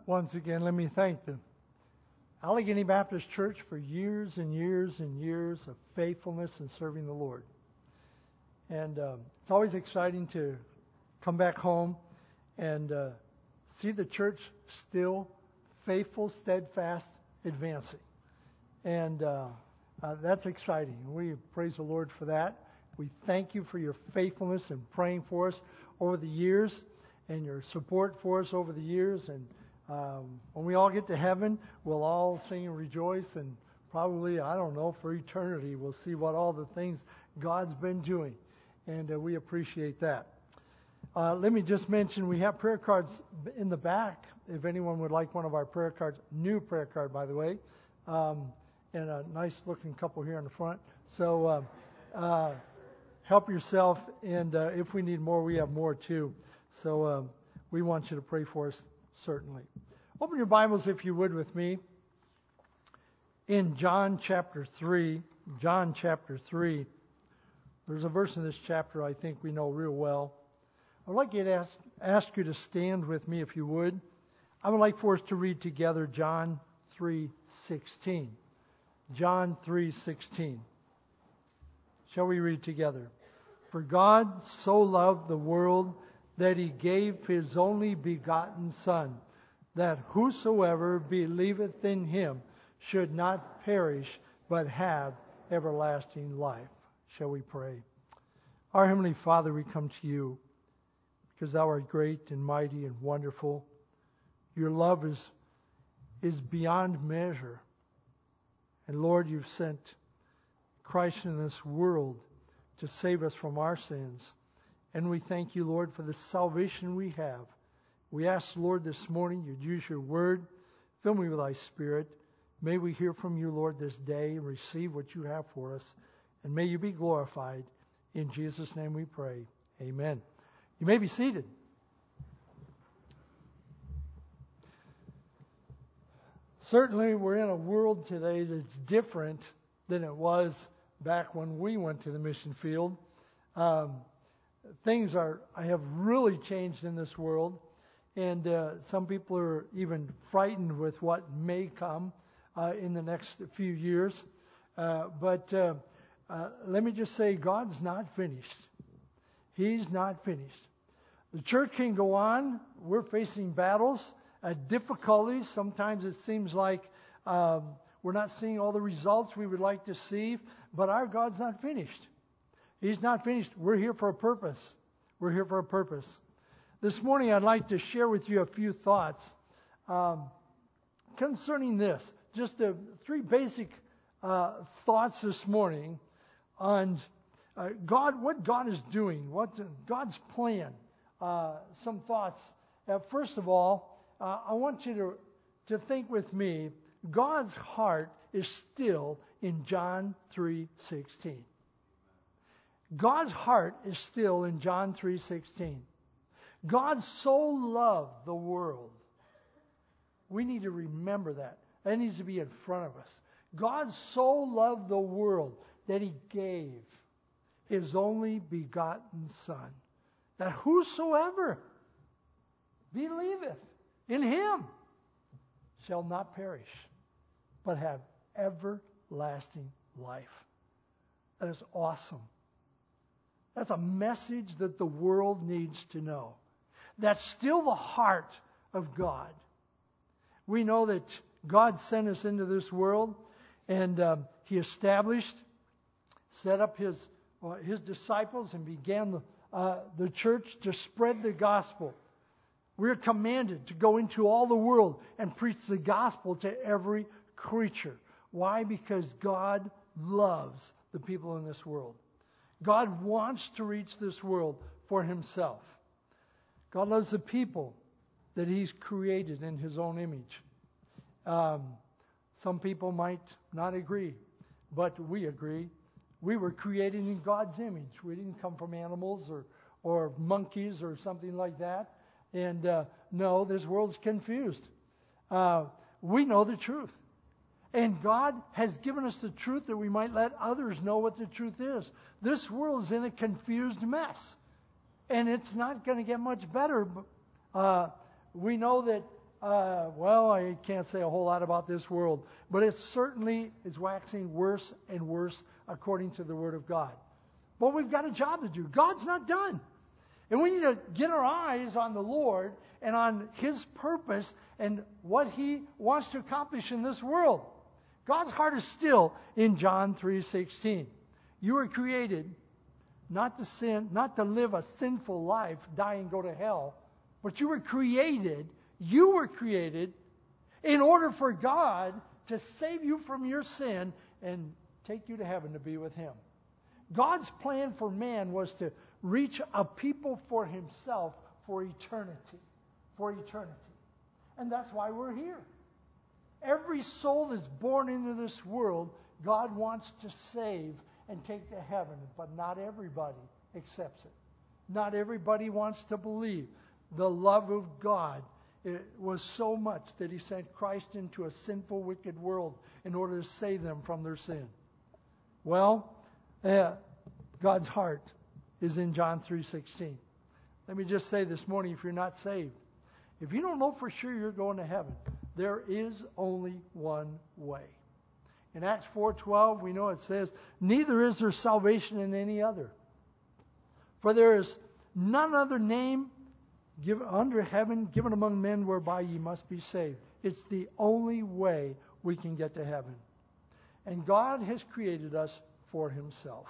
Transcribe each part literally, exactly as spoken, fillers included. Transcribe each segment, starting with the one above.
Once again, let me thank the Allegheny Baptist Church for years and years and years of faithfulness in serving the Lord. And um, it's always exciting to come back home and uh, see the church still faithful, steadfast, advancing. And uh, uh, that's exciting. We praise the Lord for that. We thank you for your faithfulness in praying for us over the years and your support for us over the years. And um, when we all get to heaven, we'll all sing and rejoice. And probably, I don't know, for eternity, we'll see what all the things God's been doing. And uh, we appreciate that. Uh, let me just mention we have prayer cards in the back if anyone would like one of our prayer cards. New prayer card, by the way. Um, and a nice looking couple here in the front. So uh, uh, help yourself. And uh, if we need more, we have more too. So uh, we want you to pray for us, certainly. Open your Bibles, if you would, with me. In John chapter three. John chapter three. There's a verse in this chapter I think we know real well. I'd like you to ask, ask you to stand with me, if you would. I would like for us to read together John three sixteen. John three sixteen. Shall we read together? For God so loved the world that he gave his only begotten Son, that whosoever believeth in him should not perish, but have everlasting life. Shall we pray? Our Heavenly Father, we come to you because thou art great and mighty and wonderful. Your love is, is beyond measure. And Lord, you've sent Christ in this world to save us from our sins. And we thank you, Lord, for the salvation we have. We ask, Lord, this morning you'd use your word. Fill me with thy Spirit. May we hear from you, Lord, this day and receive what you have for us. And may you be glorified. In Jesus' name we pray. Amen. You may be seated. Certainly we're in a world today that's different than it was back when we went to the mission field. Um, things are have really changed in this world. And uh, some people are even frightened with what may come uh, in the next few years. Uh, but uh, uh, let me just say, God's not finished. He's not finished. The church can go on. We're facing battles, uh, difficulties. Sometimes it seems like um, we're not seeing all the results we would like to see. But our God's not finished. He's not finished. We're here for a purpose. We're here for a purpose. This morning I'd like to share with you a few thoughts um, concerning this. Just uh, three basic uh, thoughts this morning on uh, God, what God is doing, what's God's plan. Uh, some thoughts. Uh, first of all, uh, I want you to, to think with me, God's heart is still in John three sixteen. God's heart is still in John three sixteen. God so loved the world. We need to remember that. That needs to be in front of us. God so loved the world that he gave his only begotten Son, that whosoever believeth in him shall not perish, but have everlasting life. That is awesome. That's a message that the world needs to know. That's still the heart of God. We know that God sent us into this world, and um, he established, set up his uh, his disciples, and began the, uh, the church to spread the gospel. We're commanded to go into all the world and preach the gospel to every creature. Why? Because God loves the people in this world. God wants to reach this world for himself. God loves the people that he's created in his own image. Um, some people might not agree, but we agree. We were created in God's image. We didn't come from animals or, or monkeys or something like that. And uh, no, this world's confused. Uh, we know the truth. And God has given us the truth that we might let others know what the truth is. This world is in a confused mess. And it's not going to get much better. Uh, we know that uh, well, I can't say a whole lot about this world, but it certainly is waxing worse and worse according to the Word of God. But we've got a job to do. God's not done. And we need to get our eyes on the Lord and on His purpose and what He wants to accomplish in this world. God's heart is still in John three sixteen. You were created not to sin, not to live a sinful life, die and go to hell, but you were created, you were created in order for God to save you from your sin and take you to heaven to be with Him. God's plan for man was to reach a people for Himself for eternity. For eternity. And that's why we're here. Every soul that's born into this world, God wants to save and take to heaven, but not everybody accepts it. Not everybody wants to believe. The love of God, it was so much that He sent Christ into a sinful, wicked world in order to save them from their sin. Well, uh, God's heart is in John three sixteen. Let me just say this morning, if you're not saved, if you don't know for sure you're going to heaven, there is only one way. In Acts four twelve, we know it says, neither is there salvation in any other. For there is none other name given under heaven given among men whereby ye must be saved. It's the only way we can get to heaven. And God has created us for Himself.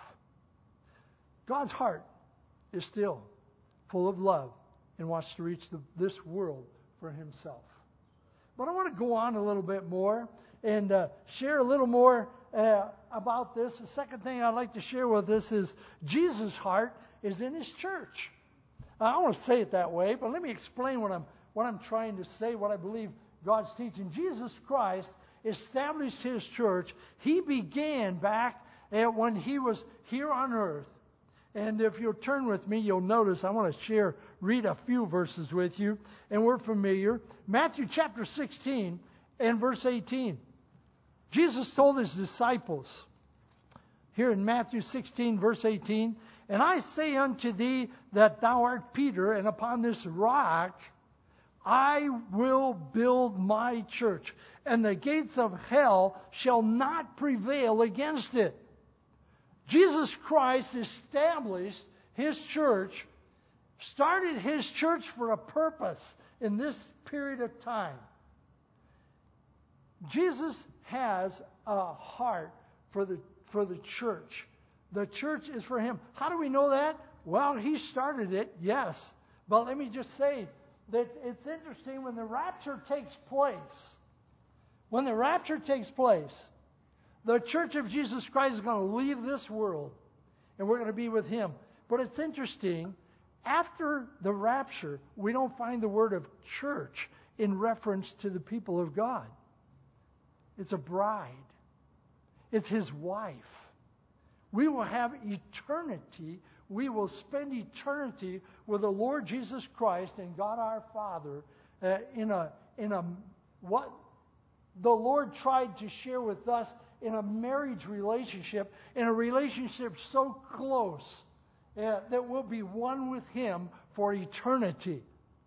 God's heart is still full of love and wants to reach the, this world for Himself. But I want to go on a little bit more and uh, share a little more uh, about this. The second thing I'd like to share with us is Jesus' heart is in His church. I don't want to say it that way, but let me explain what I'm what I'm trying to say, what I believe God's teaching. Jesus Christ established His church. He began back at when He was here on earth. And if you'll turn with me, you'll notice I want to share, read a few verses with you, and we're familiar. Matthew chapter sixteen and verse eighteen. Jesus told His disciples, here in Matthew sixteen, verse eighteen, and I say unto thee that thou art Peter, and upon this rock I will build my church, and the gates of hell shall not prevail against it. Jesus Christ established His church, started His church for a purpose in this period of time. Jesus has a heart for the for the church. The church is for Him. How do we know that? Well, He started it, yes. But let me just say that it's interesting when the rapture takes place. When the rapture takes place, the church of Jesus Christ is going to leave this world, and we're going to be with Him. But it's interesting, after the rapture, we don't find the word of church in reference to the people of God. It's a bride. It's His wife. We will have eternity. We will spend eternity with the Lord Jesus Christ and God our Father uh, in a in a what the Lord tried to share with us in a marriage relationship, in a relationship so close uh, that we'll be one with Him for eternity.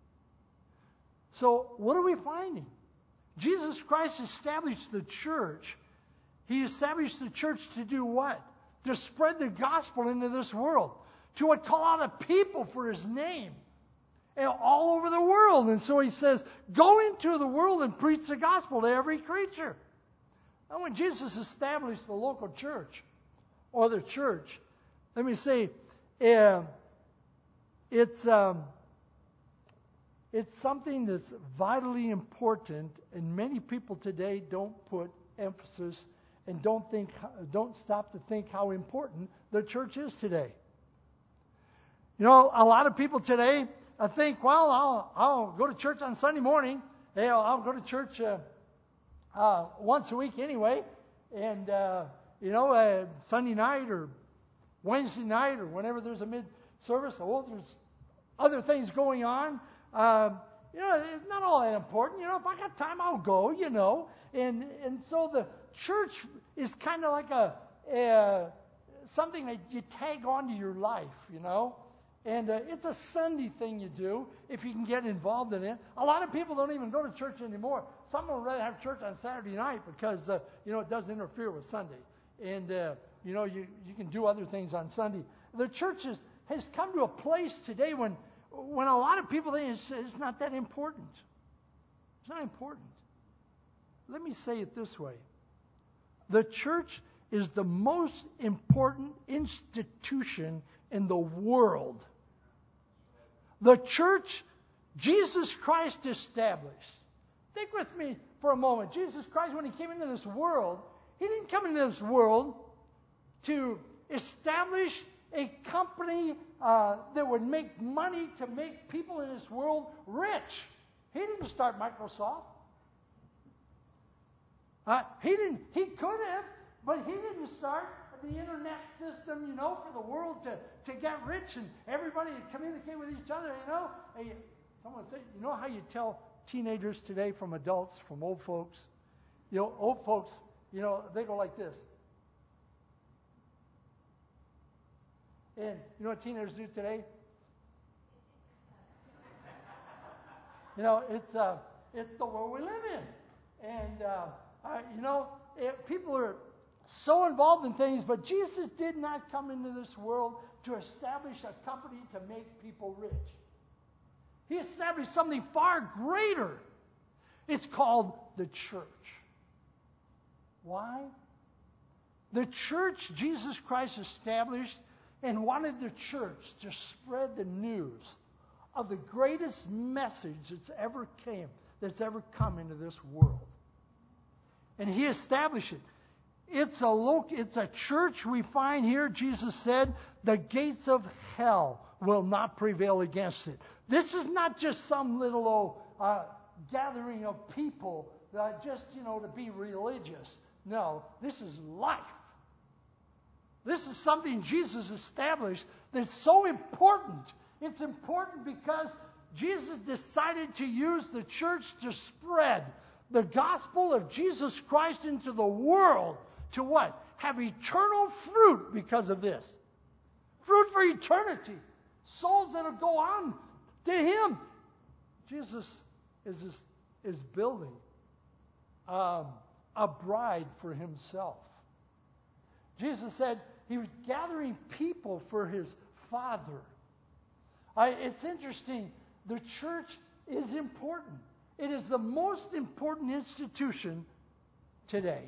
So what are we finding? Jesus Christ established the church. He established the church to do what? To spread the gospel into this world. To what? Call out a people for His name. And all over the world. And so He says, go into the world and preach the gospel to every creature. And when Jesus established the local church, or the church, let me say, uh, it's um, it's something that's vitally important, and many people today don't put emphasis and don't think, don't stop to think how important the church is today. You know, a lot of people today uh, think, well, I'll I'll go to church on Sunday morning. Hey, I'll, I'll go to church uh, uh, once a week anyway, and uh, you know, uh, Sunday night or Wednesday night or whenever there's a mid service, oh, there's other things going on. Um, you know, it's not all that important. You know, if I got time, I'll go. You know, and and so the church is kind of like a, a something that you tag onto your life. You know, And uh, it's a Sunday thing you do if you can get involved in it. A lot of people don't even go to church anymore. Some would rather have church on Saturday night because, uh, you know, it doesn't interfere with Sunday. And, uh, you know, you, you can do other things on Sunday. The church is, has come to a place today when, when a lot of people think it's, it's not that important. It's not important. Let me say it this way. The church is the most important institution in the world. The church Jesus Christ established. Think with me for a moment. Jesus Christ, when he came into this world, he didn't come into this world to establish a company uh, that would make money to make people in this world rich. He didn't start Microsoft. Uh, he didn't. He could have, but he didn't start the internet system, you know, for the world to, to get rich and everybody to communicate with each other, you know. Hey, someone said, you know how you tell teenagers today from adults, from old folks? You know, old folks, you know, they go like this. And you know what teenagers do today? You know, it's uh, it's the world we live in. And, uh, uh, you know, it, people are so involved in things, but Jesus did not come into this world to establish a company to make people rich. He established something far greater. It's called the church. Why? The church Jesus Christ established and wanted the church to spread the news of the greatest message that's ever came, that's ever come into this world. And he established it. It's a loc- it's a church we find here. Jesus said, the gates of hell will not prevail against it. This is not just some little old uh, gathering of people that just, you know, to be religious. No, this is life. This is something Jesus established that's so important. It's important because Jesus decided to use the church to spread the gospel of Jesus Christ into the world. To what? Have eternal fruit because of this. Fruit for eternity. Souls that will go on to Him. Jesus is, is building um, a bride for Himself. Jesus said He was gathering people for His Father. I, it's interesting. The church is important. It is the most important institution today.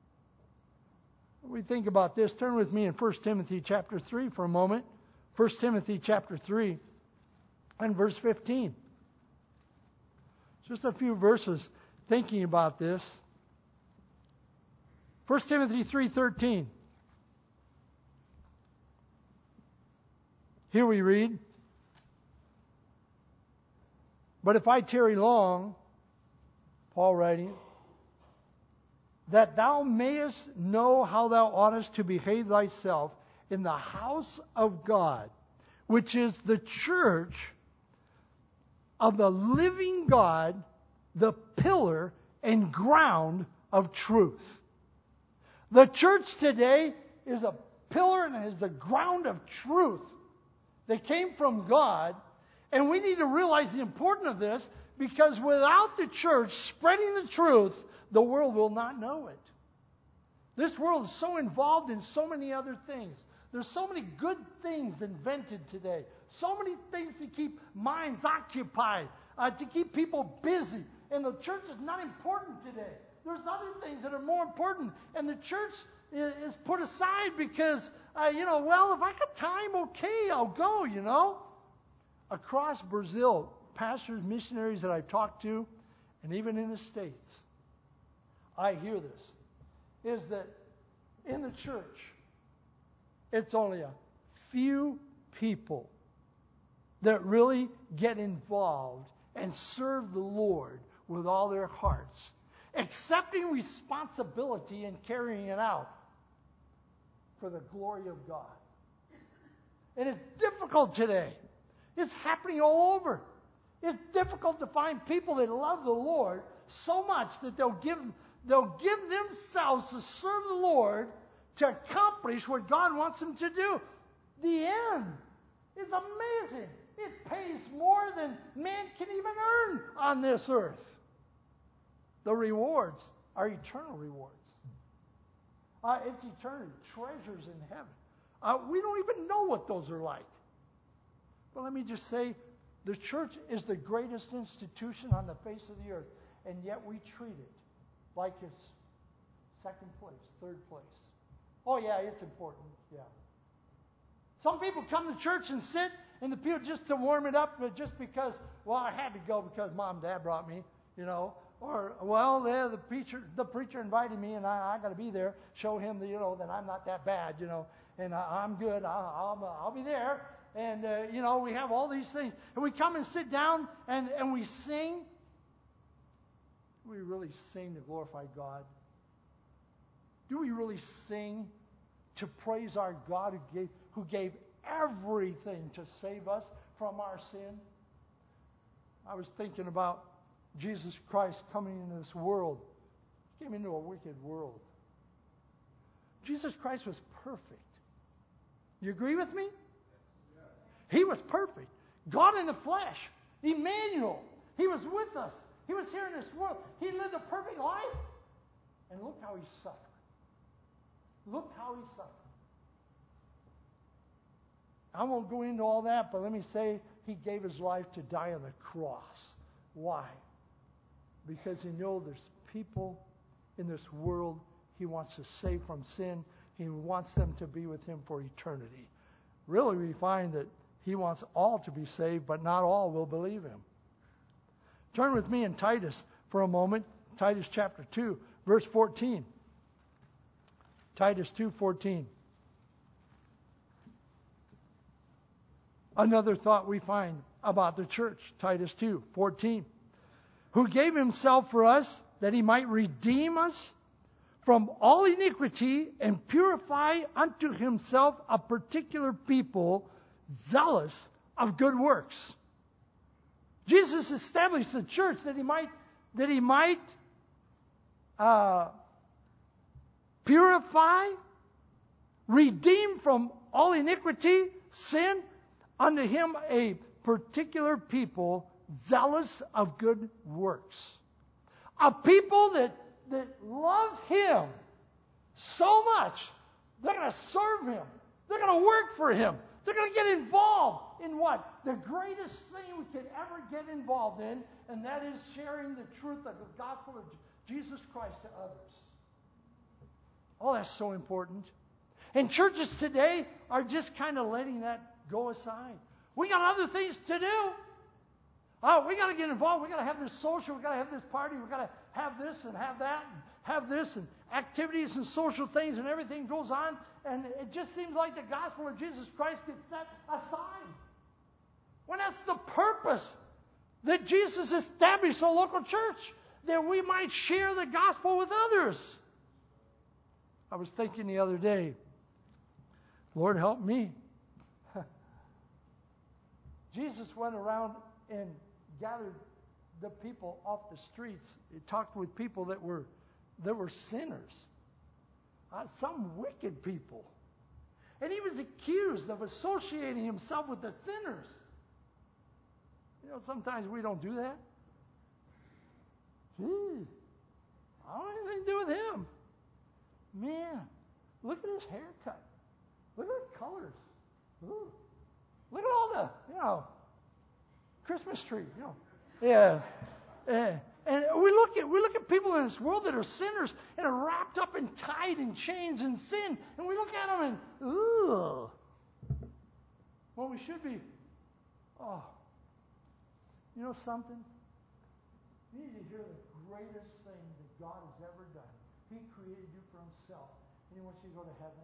We think about this. Turn with me in First Timothy chapter three for a moment. First Timothy chapter three and verse fifteen. Just a few verses thinking about this. First Timothy three thirteen. Here we read, but if I tarry long, Paul writing, that thou mayest know how thou oughtest to behave thyself in the house of God, which is the church of the living God, the pillar and ground of truth. The church today is a pillar and is the ground of truth that came from God. And we need to realize the importance of this, because without the church spreading the truth, the world will not know it. This world is so involved in so many other things. There's so many good things invented today. So many things to keep minds occupied, uh, to keep people busy. And the church is not important today. There's other things that are more important. And the church is, is put aside because, uh, you know, well, if I got time, okay, I'll go, you know. Across Brazil, pastors, missionaries that I've talked to, and even in the States, I hear this, is that in the church, it's only a few people that really get involved and serve the Lord with all their hearts, accepting responsibility and carrying it out for the glory of God. And it's difficult today. It's happening all over. It's difficult to find people that love the Lord so much that they'll give they'll give themselves to serve the Lord to accomplish what God wants them to do. The end is amazing. It pays more than man can even earn on this earth. The rewards are eternal rewards. Uh, it's eternity, treasures in heaven. Uh, we don't even know what those are like. But let me just say, the church is the greatest institution on the face of the earth, and yet we treat it like it's second place, third place. Oh yeah, it's important, yeah. Some people come to church and sit in the pew just to warm it up, but just because, well, I had to go because mom and dad brought me, you know. Or, well, yeah, the preacher the preacher invited me, and I, I got to be there, show him, that, you know, that I'm not that bad, you know, and I, I'm good. I'll, I'll, I'll be there. And, uh, you know, we have all these things. And we come and sit down, and, and we sing. Do we really sing to glorify God? Do we really sing to praise our God who gave, who gave everything to save us from our sin? I was thinking about Jesus Christ coming into this world. He came into a wicked world. Jesus Christ was perfect. You agree with me? He was perfect. God in the flesh. Emmanuel. He was with us. He was here in this world. He lived a perfect life. And look how he suffered. Look how he suffered. I won't go into all that, but let me say he gave his life to die on the cross. Why? Because he knows there's people in this world he wants to save from sin. He wants them to be with him for eternity. Really, we find that he wants all to be saved, but not all will believe him. Turn with me in Titus for a moment. Titus chapter two, verse fourteen. Titus two fourteen. Another thought we find about the church, Titus two fourteen. Who gave himself for us that he might redeem us from all iniquity and purify unto himself a particular people zealous of good works. Jesus established the church that he might that he might uh, purify, redeem from all iniquity, sin, unto him a particular people zealous of good works. A people that, that love him so much, they're going to serve him. They're going to work for him. They're going to get involved in what? The greatest thing we could ever get involved in, and that is sharing the truth of the gospel of Jesus Christ to others. Oh, that's so important. And churches today are just kind of letting that go aside. We got other things to do. Oh, we got to get involved. We got to have this social. We got to have this party. We got to have this and have that and have this and activities and social things, and everything goes on. And it just seems like the gospel of Jesus Christ gets set aside. When that's the purpose that Jesus established a local church, that we might share the gospel with others. I was thinking the other day, Lord help me. Jesus went around and gathered the people off the streets. He talked with people that were that were sinners, uh, some wicked people. And he was accused of associating himself with the sinners. You know, sometimes we don't do that. Gee, I don't have anything to do with him. Man, look at his haircut. Look at the colors. Ooh. Look at all the, you know, Christmas tree, you know. Yeah. yeah. And we look at we look at people in this world that are sinners and are wrapped up and tied in chains and sin, and we look at them and ooh. Well, we should be. Oh, you know something? You need to hear the greatest thing that God has ever done. He created you for himself, and he wants you to go to heaven.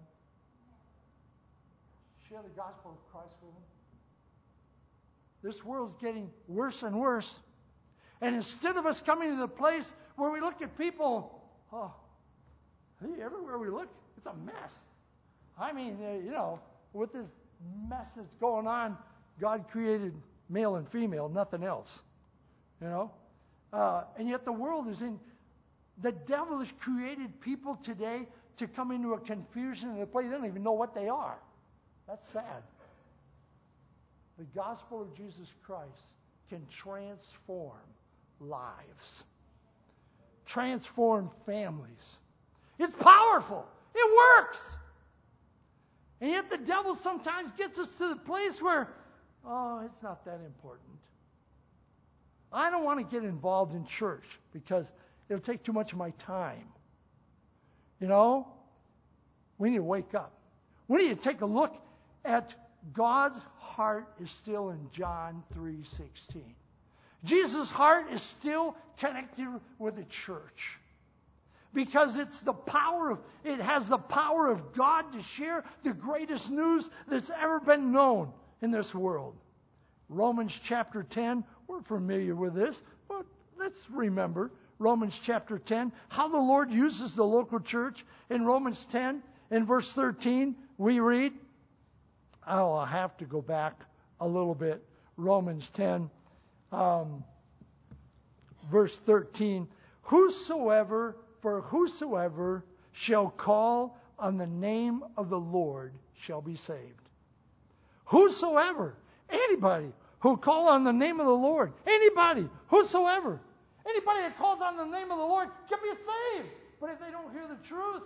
Share the gospel of Christ with him. This world's getting worse and worse. And instead of us coming to the place where we look at people, oh, hey, everywhere we look, it's a mess. I mean, uh, you know, with this mess that's going on, God created male and female, nothing else. You know? Uh, and yet the world is in, the devil has created people today to come into a confusion and a place they don't even know what they are. That's sad. the gospel of Jesus Christ can transform lives, transform families. It's powerful. It works. And yet the devil sometimes gets us to the place where, oh, it's not that important. I don't want to get involved in church because it'll take too much of my time. You know, we need to wake up. We need to take a look at God's heart is still in John three sixteen. Jesus' heart is still connected with the church. Because it's the power of, it has the power of God to share the greatest news that's ever been known in this world. Romans chapter ten, we're familiar with this, but let's remember Romans chapter ten, how the Lord uses the local church. In Romans ten, in verse thirteen, we read, oh, I'll have to go back a little bit. Romans ten, um, verse thirteen, whosoever, for whosoever shall call on the name of the Lord shall be saved. Whosoever, anybody who call on the name of the Lord, anybody, whosoever, anybody that calls on the name of the Lord can be saved. But if they don't hear the truth,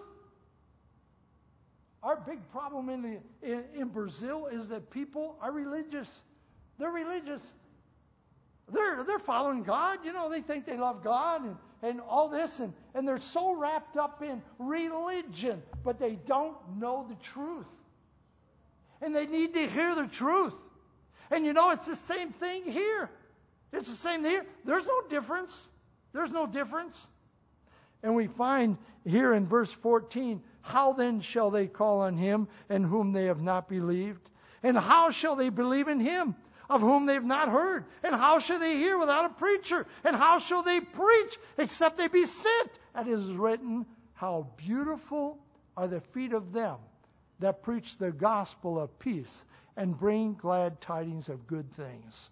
our big problem in, the, in, in Brazil is that people are religious. They're religious. They're, they're following God. You know, they think they love God and, and all this. And, and they're so wrapped up in religion. But they don't know the truth. And they need to hear the truth. And you know, it's the same thing here. It's the same here. There's no difference. There's no difference. And we find here in verse fourteen, how then shall they call on him in whom they have not believed? And how shall they believe in him of whom they have not heard? And how shall they hear without a preacher? And how shall they preach except they be sent? And it is written, how beautiful are the feet of them that preach the gospel of peace and bring glad tidings of good things.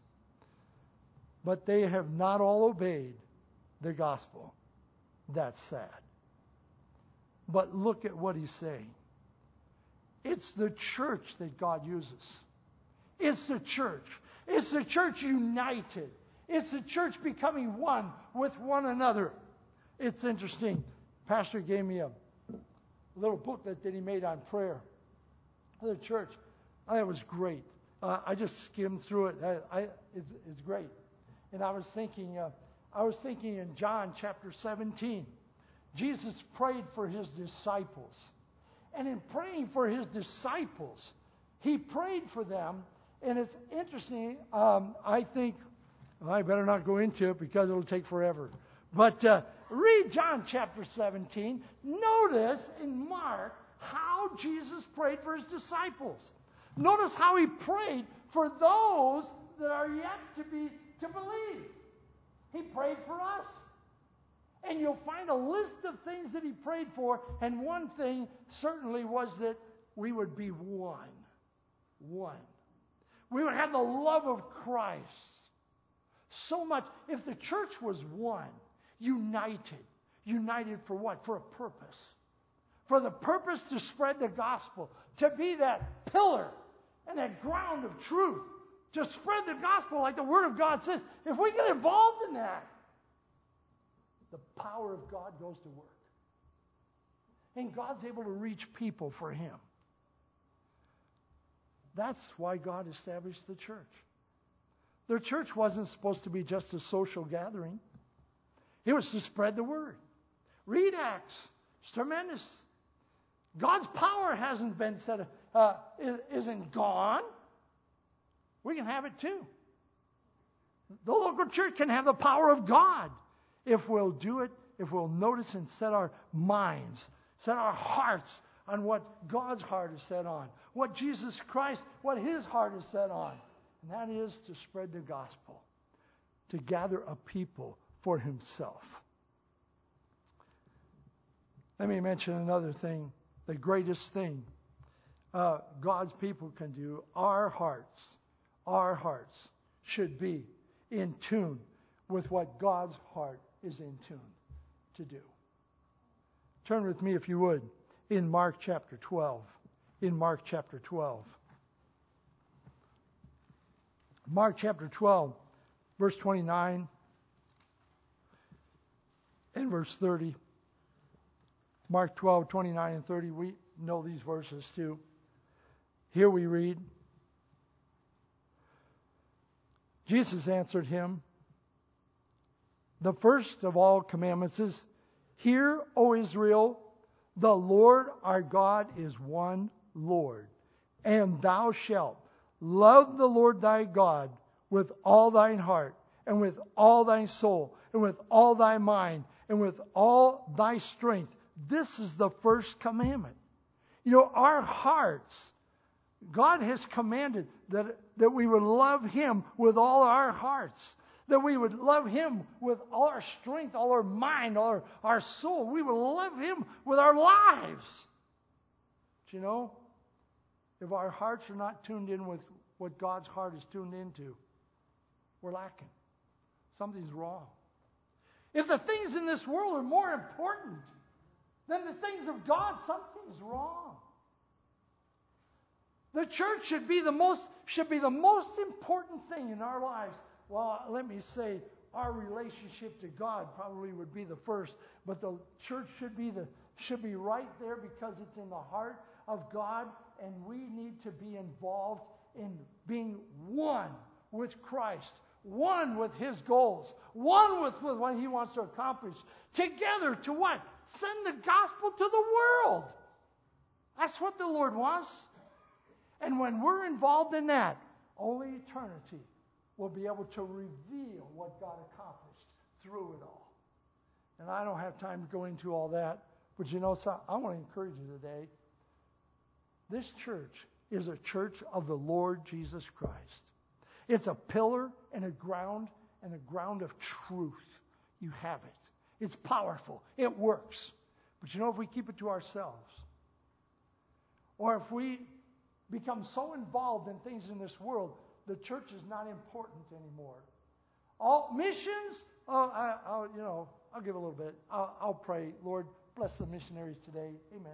But they have not all obeyed the gospel. That's sad. But look at what he's saying. It's the church that God uses. It's the church. It's the church united. It's the church becoming one with one another. It's interesting. Pastor gave me a little booklet that he made on prayer for the church. I thought it was great. Uh, I just skimmed through it. I, I, it's, it's great. And I was thinking, uh, I was thinking in John chapter seventeen, Jesus prayed for his disciples. And in praying for his disciples, he prayed for them. And it's interesting, um, I think, well, I better not go into it because it'll take forever. But uh, read John chapter seventeen. Notice in Mark how Jesus prayed for his disciples. Notice how he prayed for those that are yet to be to believe. He prayed for us. And you'll find a list of things that he prayed for, and one thing certainly was that we would be one. One. We would have the love of Christ. So much. If the church was one, united, united for what? For a purpose. For the purpose to spread the gospel, to be that pillar and that ground of truth, to spread the gospel like the Word of God says. If we get involved in that, the power of God goes to work. And God's able to reach people for him. That's why God established the church. The church wasn't supposed to be just a social gathering. It was to spread the word. Read Acts. It's tremendous. God's power hasn't been set, uh, isn't gone. We can have it too. The local church can have the power of God if we'll do it, if we'll notice and set our minds, set our hearts on what God's heart is set on, what Jesus Christ, what his heart is set on. And that is to spread the gospel, to gather a people for himself. Let me mention another thing, the greatest thing uh, God's people can do. Our hearts, our hearts should be in tune with what God's heart is in tune to do. Turn with me, if you would, in Mark chapter twelve. In Mark chapter twelve. Mark chapter twelve, verse twenty-nine and verse thirty. Mark twelve, twenty-nine and thirty. We know these verses too. Here we read, Jesus answered him, the first of all commandments is, Hear, O Israel, the Lord our God is one Lord, and thou shalt love the Lord thy God with all thine heart, and with all thy soul, and with all thy mind, and with all thy strength. This is the first commandment. You know, our hearts, God has commanded that, that we would love Him with all our hearts. That we would love Him with all our strength, all our mind, all our, our soul. We would love Him with our lives. But you know, if our hearts are not tuned in with what God's heart is tuned into, we're lacking. Something's wrong. If the things in this world are more important than the things of God, something's wrong. The church should be the most should be the most important thing in our lives. Well, let me say, our relationship to God probably would be the first, but the church should be the should be right there because it's in the heart of God, and we need to be involved in being one with Christ, one with His goals, one with, with what He wants to accomplish. Together to what? Send the gospel to the world. That's what the Lord wants. And when we're involved in that, only eternity will be able to reveal what God accomplished through it all. And I don't have time to go into all that, but you know, so I want to encourage you today. This church is a church of the Lord Jesus Christ. It's a pillar and a ground and a ground of truth. You have it. It's powerful. It works. But you know, if we keep it to ourselves, or if we become so involved in things in this world, the church is not important anymore. All missions, uh, I, I'll, you know, I'll give a little bit. I'll, I'll pray, Lord, bless the missionaries today. Amen.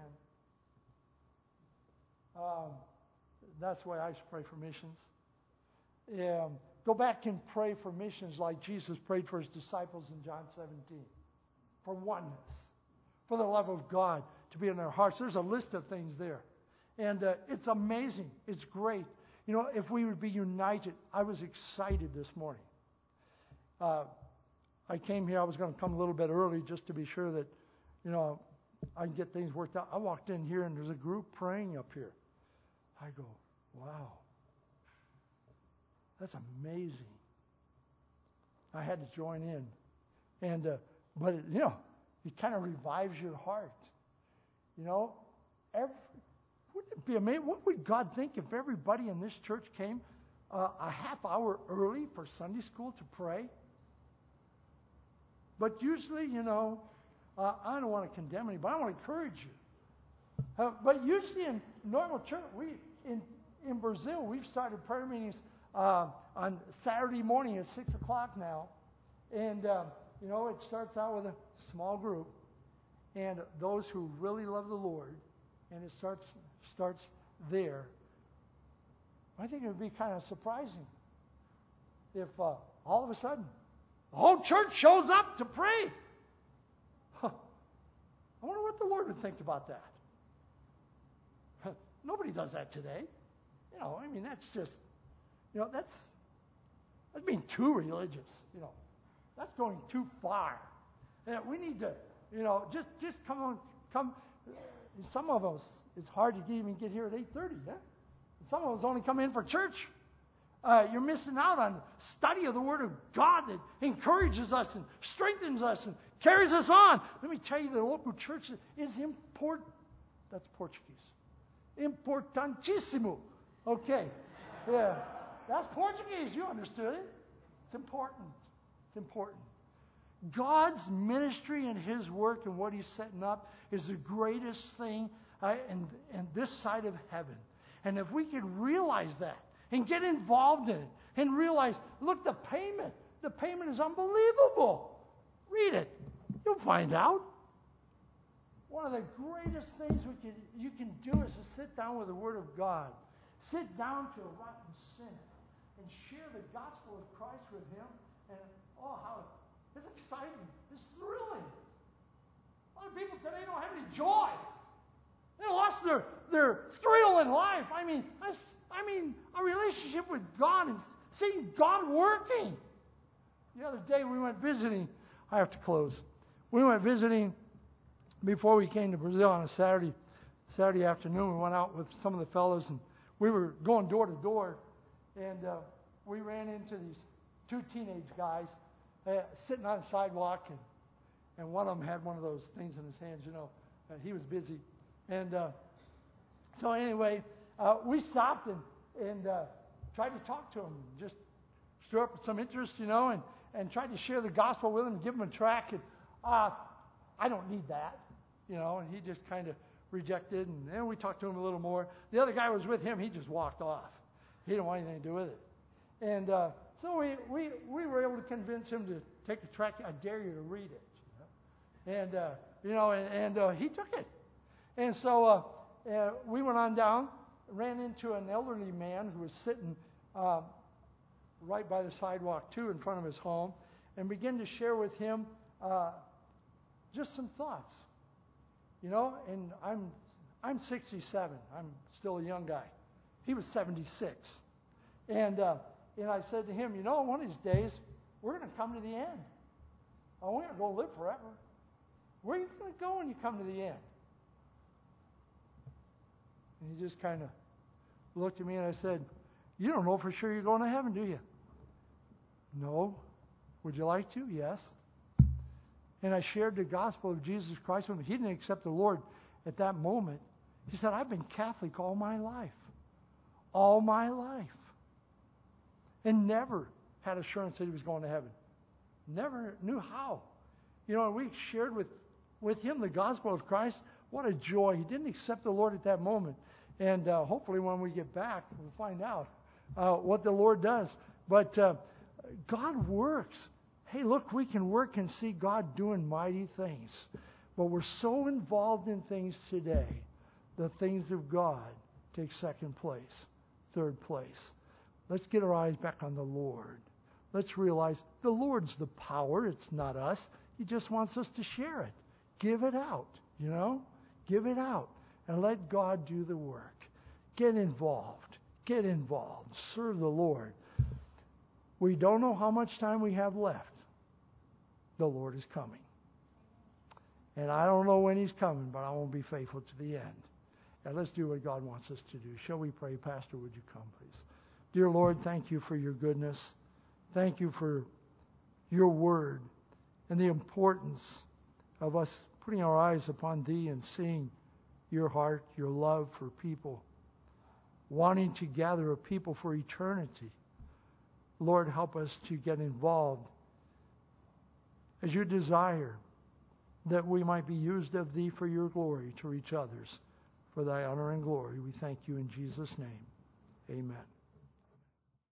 Um, that's why I should pray for missions. Yeah, go back and pray for missions like Jesus prayed for His disciples in John seventeen. For oneness, for the love of God to be in their hearts. There's a list of things there. And uh, it's amazing. It's great. You know, if we would be united, I was excited this morning. Uh, I came here, I was going to come a little bit early just to be sure that, you know, I can get things worked out. I walked in here and there's a group praying up here. I go, wow. That's amazing. I had to join in. And, uh, but, it, you know, it kind of revives your heart. You know, every, wouldn't it be amazing? What would God think if everybody in this church came uh, a half hour early for Sunday school to pray? But usually, you know, uh, I don't want to condemn anybody. I want to encourage you. Uh, but usually in normal church, we in in Brazil, we've started prayer meetings uh, on Saturday morning at six o'clock now, and uh, you know, it starts out with a small group, and those who really love the Lord, and it starts starts there. I think it would be kind of surprising if uh, all of a sudden the whole church shows up to pray. Huh. I wonder what the Lord would think about that. Nobody does that today. You know, I mean, that's just, you know, that's that's being too religious. You know, that's going too far. Yeah, we need to, you know, just just come on, come. Some of us, it's hard to even get here at eight thirty. Yeah, some of us only come in for church. Uh, you're missing out on study of the Word of God that encourages us and strengthens us and carries us on. Let me tell you, the local church is important. That's Portuguese. Importantíssimo. Okay. Yeah. That's Portuguese. You understood it. It's important. It's important. God's ministry and His work and what He's setting up is the greatest thing uh, in, in this side of heaven. And if we could realize that and get involved in it and realize, look, the payment, the payment is unbelievable. Read it. You'll find out. One of the greatest things we can, you can do is to sit down with the Word of God. Sit down to a rotten sin. and share the gospel of Christ with him. And oh, how it's exciting. It's thrilling. A lot of people today don't have any joy. They lost their, their thrill in life. I mean, that's, I mean, a relationship with God is seeing God working. The other day we went visiting. I have to close. We went visiting before we came to Brazil on a Saturday Saturday afternoon. We went out with some of the fellows, and we were going door to door, and uh, we ran into these two teenage guys uh, sitting on the sidewalk, and, and one of them had one of those things in his hands, you know. Uh, he was busy. And uh, so anyway, uh, we stopped and, and uh, tried to talk to him, just stir up some interest, you know, and, and tried to share the gospel with him, give him a tract. And uh, I don't need that, you know, and he just kind of rejected. And then we talked to him a little more. The other guy was with him. He just walked off. He didn't want anything to do with it. And uh, so we, we, we were able to convince him to take a tract. I dare you to read it. You know? And, uh, you know, and, and uh, he took it. And so uh, uh, we went on down, ran into an elderly man who was sitting uh, right by the sidewalk, too, in front of his home, and began to share with him uh, just some thoughts. You know, and I'm I'm sixty-seven. I'm still a young guy. He was seventy-six. And uh, and I said to him, you know, one of these days, we're going to come to the end. Oh, we're not going to live forever. Where are you going to go when you come to the end? And he just kind of looked at me, and I said, you don't know for sure you're going to heaven, do you? No. Would you like to? Yes. And I shared the gospel of Jesus Christ with him. He didn't accept the Lord at that moment. He said, I've been Catholic all my life. All my life. And never had assurance that he was going to heaven. Never knew how. You know, we shared with, with him the gospel of Christ. What a joy. He didn't accept the Lord at that moment. And uh, hopefully when we get back, we'll find out uh, what the Lord does. But uh, God works. Hey, look, we can work and see God doing mighty things. But we're so involved in things today, the things of God take second place, third place. Let's get our eyes back on the Lord. Let's realize the Lord's the power. It's not us. He just wants us to share it. Give it out, you know? Give it out and let God do the work. Get involved. Get involved. Serve the Lord. We don't know how much time we have left. The Lord is coming. And I don't know when he's coming, but I won't be faithful to the end. And let's do what God wants us to do. Shall we pray? Pastor, would you come, please? Dear Lord, thank you for your goodness. Thank you for your word and the importance of us putting our eyes upon thee and seeing your heart, your love for people, wanting to gather a people for eternity. Lord, help us to get involved as you desire that we might be used of thee for your glory to reach others for thy honor and glory. We thank you in Jesus' name. Amen.